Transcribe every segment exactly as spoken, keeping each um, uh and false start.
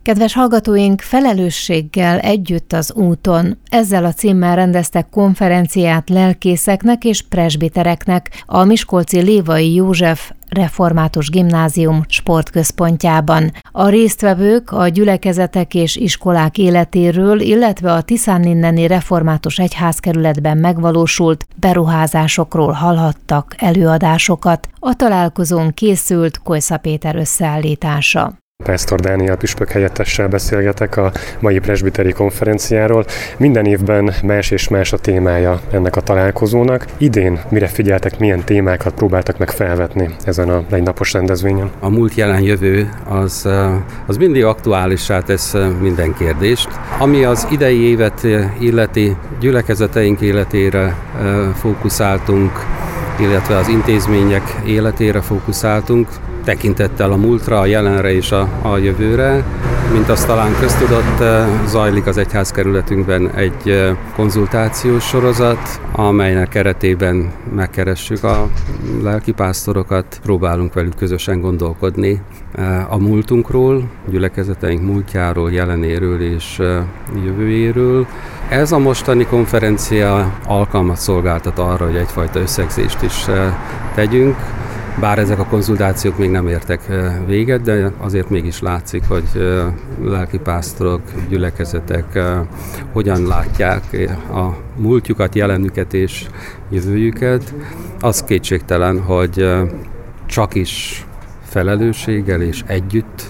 Kedves hallgatóink, felelősséggel együtt az úton. Ezzel a címmel rendeztek konferenciát lelkészeknek és presbitereknek a miskolci Lévai József Református Gimnázium sportközpontjában. A résztvevők a gyülekezetek és iskolák életéről, illetve a Tiszáninneni Református Egyházkerületben megvalósult beruházásokról hallhattak előadásokat. A találkozón készült Kojsza Péter összeállítása. Pásztor Dániel püspök helyettessel beszélgetek a mai presbiteri konferenciáról. Minden évben más és más a témája ennek a találkozónak. Idén mire figyeltek, milyen témákat próbáltak meg felvetni ezen a egynapos rendezvényen? A múlt, jelen, jövő az, az mindig aktuálissá tesz minden kérdést. Ami az idei évet illeti, gyülekezeteink életére fókuszáltunk, illetve az intézmények életére fókuszáltunk, tekintettel a múltra, a jelenre és a, a jövőre. Mint azt talán köztudott, zajlik az egyházkerületünkben egy konzultációs sorozat, amelynek keretében megkeressük a lelkipásztorokat, próbálunk velük közösen gondolkodni a múltunkról, gyülekezeteink múltjáról, jelenéről és jövőjéről. Ez a mostani konferencia alkalmat szolgáltat arra, hogy egyfajta összegzést is tegyünk. Bár ezek a konzultációk még nem értek véget, de azért mégis látszik, hogy lelkipásztorok, gyülekezetek hogyan látják a múltjukat, jelenüket és jövőjüket. Az kétségtelen, hogy csak is felelősséggel és együtt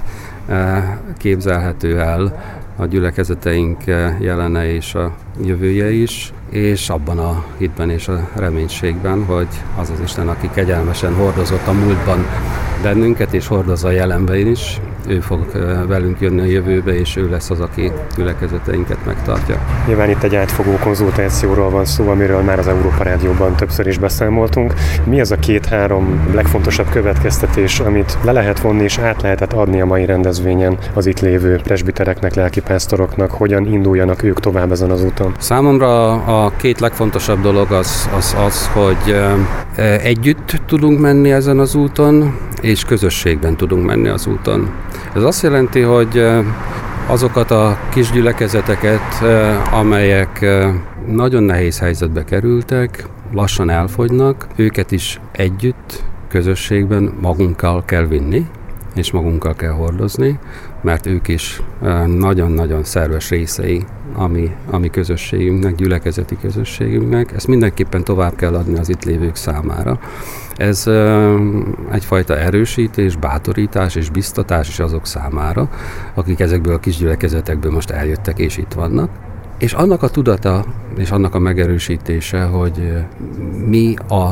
képzelhető el a gyülekezeteink jelene és a jövője is, és abban a hitben és a reménységben, hogy az az Isten, aki kegyelmesen hordozott a múltban bennünket, és hordozza a jelenben is, ő fog velünk jönni a jövőbe, és ő lesz az, aki gyülekezeteinket megtartja. Nyilván itt egy átfogó konzultációról van szó, amiről már az Európa Rádióban többször is beszámoltunk. Mi az a két-három legfontosabb következtetés, amit le lehet vonni és át lehetett adni a mai rendezvényen az itt lévő presbitereknek, lelkipásztoroknak, hogyan induljanak ők tovább ezen az úton? Számomra a két legfontosabb dolog az az, az hogy együtt tudunk menni ezen az úton, és közösségben tudunk menni az úton. Ez azt jelenti, hogy azokat a kis gyülekezeteket, amelyek nagyon nehéz helyzetbe kerültek, lassan elfogynak, őket is együtt, közösségben magunkkal kell vinni, és magunkkal kell hordozni, mert ők is nagyon-nagyon szerves részei a mi, a mi közösségünknek, gyülekezeti közösségünknek. Ezt mindenképpen tovább kell adni az itt lévők számára. Ez egyfajta erősítés, bátorítás és biztatás is azok számára, akik ezekből a kis gyülekezetekből most eljöttek és itt vannak. És annak a tudata és annak a megerősítése, hogy mi a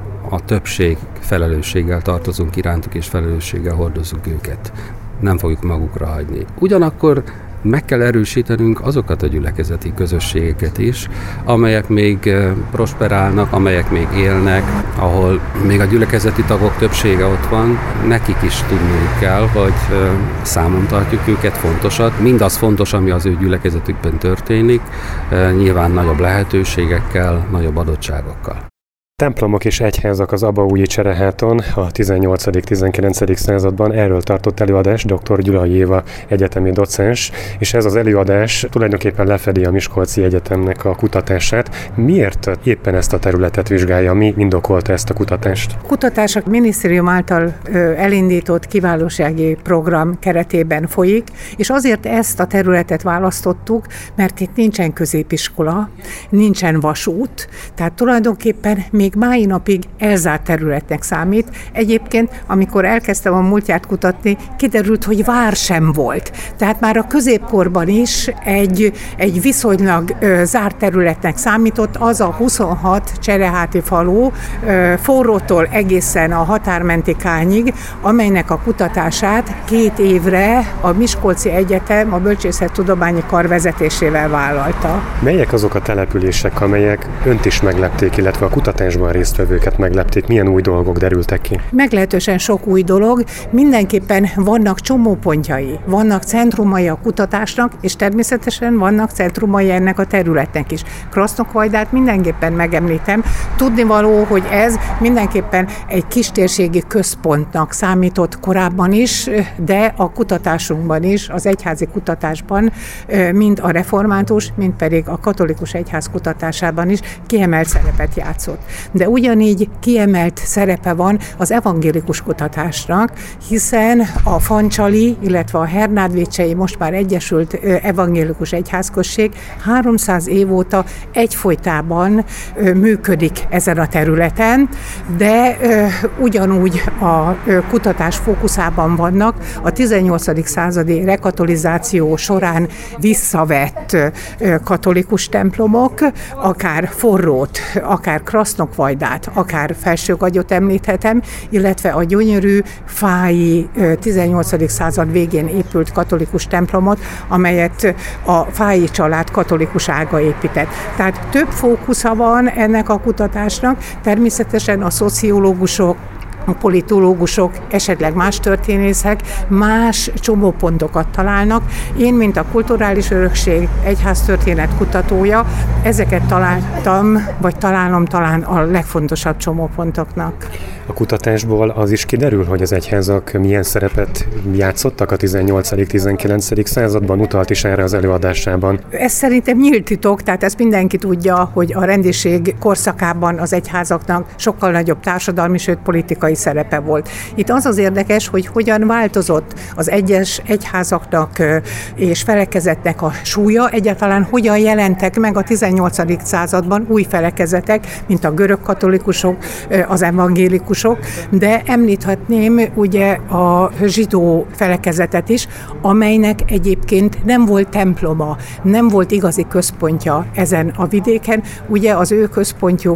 a többség felelősséggel tartozunk irántuk, és felelősséggel hordozunk őket. Nem fogjuk magukra hagyni. Ugyanakkor meg kell erősítenünk azokat a gyülekezeti közösségeket is, amelyek még prosperálnak, amelyek még élnek, ahol még a gyülekezeti tagok többsége ott van. Nekik is tudniuk kell, hogy számon tartjuk őket, fontosat. Mindaz fontos, ami az ő gyülekezetükben történik, nyilván nagyobb lehetőségekkel, nagyobb adottságokkal. Templomok és egyházak az Abaúji Csereháton a tizennyolcadik-tizenkilencedik században, erről tartott előadás dr. Gyulai Éva egyetemi docens, és ez az előadás tulajdonképpen lefedi a Miskolci Egyetemnek a kutatását. Miért éppen ezt a területet vizsgálja? Mi indokolta ezt a kutatást? A kutatás a minisztérium által elindított kiválósági program keretében folyik, és azért ezt a területet választottuk, mert itt nincsen középiskola, nincsen vasút, tehát tulajdonképpen még mai napig elzárt területnek számít. Egyébként, amikor elkezdtem a múltját kutatni, kiderült, hogy vár sem volt. Tehát már a középkorban is egy, egy viszonylag ö, zárt területnek számított az a huszonhat csereháti falu ö, Forrótól egészen a határmenti Kányig, amelynek a kutatását két évre a Miskolci Egyetem a Bölcsészettudományi Kar vezetésével vállalta. Melyek azok a települések, amelyek önt is meglepték, illetve a kutatás kutatásban résztvevőket meglepték? Milyen új dolgok derültek ki? Meglehetősen sok új dolog. Mindenképpen vannak csomópontjai, vannak centrumai a kutatásnak, és természetesen vannak centrumai ennek a területnek is. Krasznokvajdát mindenképpen megemlítem. Tudnivaló, hogy ez mindenképpen egy kistérségi központnak számított korábban is, de a kutatásunkban is, az egyházi kutatásban, mind a református, mind pedig a katolikus egyház kutatásában is kiemelt szerepet játszott. De ugyanígy kiemelt szerepe van az evangélikus kutatásnak, hiszen a fancsali, illetve a hernádvécsei most már egyesült evangélikus egyházközség háromszáz év óta egyfolytában működik ezen a területen, de ugyanúgy a kutatás fókuszában vannak a tizennyolcadik századi rekatolizáció során visszavett katolikus templomok, akár Forrót, akár Krasznokvajdát, akár Felsőgagyot említhetem, illetve a gyönyörű fái tizennyolcadik század végén épült katolikus templomot, amelyet a fái család katolikus ága épített. Tehát több fókusza van ennek a kutatásnak, természetesen a szociológusok, a politológusok, esetleg más történészek más csomópontokat találnak. Én, mint a kulturális örökség egyháztörténet kutatója, ezeket találtam, vagy találom talán a legfontosabb csomópontoknak. A kutatásból az is kiderül, hogy az egyházak milyen szerepet játszottak a tizennyolcadik-tizenkilencedik században, utalt is erre az előadásában. Ez szerintem nyílt titok, tehát ezt mindenki tudja, hogy a rendiség korszakában az egyházaknak sokkal nagyobb társadalmi, sőt politikai szerepe volt. Itt az az érdekes, hogy hogyan változott az egyes egyházaknak és felekezetnek a súlya, egyáltalán hogyan jelentek meg a tizennyolcadik században új felekezetek, mint a görög katolikusok, az evangélikusok, de említhetném ugye a zsidó felekezetet is, amelynek egyébként nem volt temploma, nem volt igazi központja ezen a vidéken, ugye az ő központjuk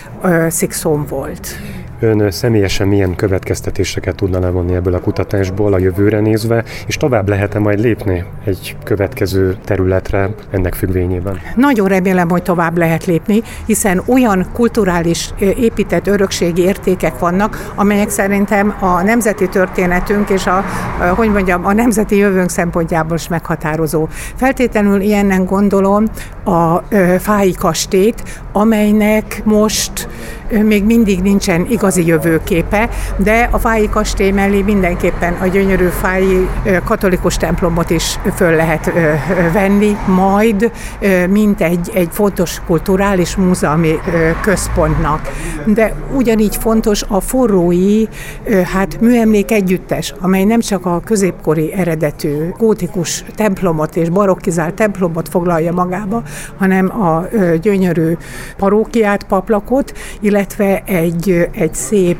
Szikszón volt. Ön személyesen milyen következtetéseket tudna levonni ebből a kutatásból a jövőre nézve, és tovább lehet-e majd lépni egy következő területre ennek függvényében? Nagyon remélem, hogy tovább lehet lépni, hiszen olyan kulturális épített örökségi értékek vannak, amelyek szerintem a nemzeti történetünk és a, hogy mondjam, a nemzeti jövőnk szempontjából is meghatározó. Feltétlenül ilyennen gondolom a fái kastélyt, amelynek most még mindig nincsen igazi jövőképe, de a fái kastély mellé mindenképpen a gyönyörű fái katolikus templomot is föl lehet venni, majd mint egy, egy fontos kulturális múzeumi központnak. De ugyanígy fontos a forrói hát, műemlék együttes, amely nem csak a középkori eredetű gótikus templomot és barokkizált templomot foglalja magába, hanem a gyönyörű parókiát, paplakot, illetve egy, egy szép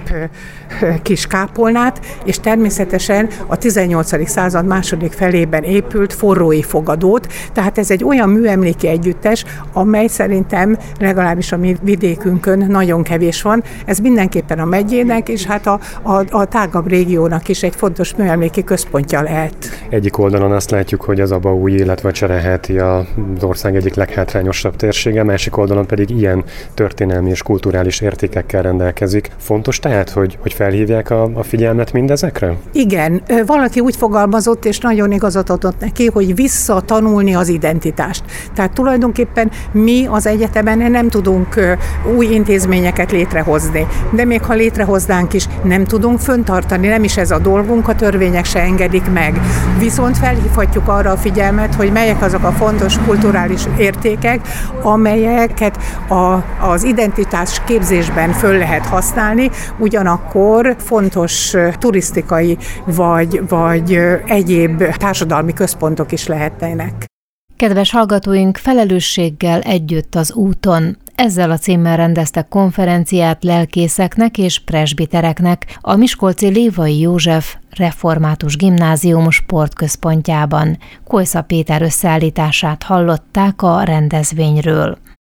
kis kápolnát, és természetesen a tizennyolcadik század második felében épült forrói fogadót, tehát ez egy olyan műemléki együttes, amely szerintem legalábbis a mi vidékünkön nagyon kevés van. Ez mindenképpen a megyének, és hát a, a, a tágabb régiónak is egy fontos műemléki központja lehet. Egyik oldalon azt látjuk, hogy az Abaúj, illetve Csereháti az ország egyik leghátrányosabb térsége, másik oldalon pedig ilyen történelmi és kulturális értékekkel rendelkezik. Fontos tehát, hogy, hogy felhívják a, a figyelmet mindezekre? Igen, valaki úgy fogalmazott, és nagyon igazat adott neki, hogy visszatanulni az identitást. Tehát tulajdonképpen mi az egyetemen nem tudunk új intézményeket létrehozni, de még ha létrehoznánk is, nem tudunk föntartani, nem is ez a dolgunk, a törvények se engedik meg. Viszont felhívhatjuk arra a figyelmet, hogy melyek azok a fontos kulturális értékek, amelyeket a, az identitás képzésben föl lehet használni, ugyanakkor fontos turisztikai vagy, vagy egyéb társadalmi központok is lehetnének. Kedves hallgatóink, felelősséggel együtt az úton. Ezzel a címmel rendeztek konferenciát lelkészeknek és presbitereknek a miskolci Lévai József Református Gimnázium sportközpontjában. Kojsza Péter összeállítását hallották a rendezvényről.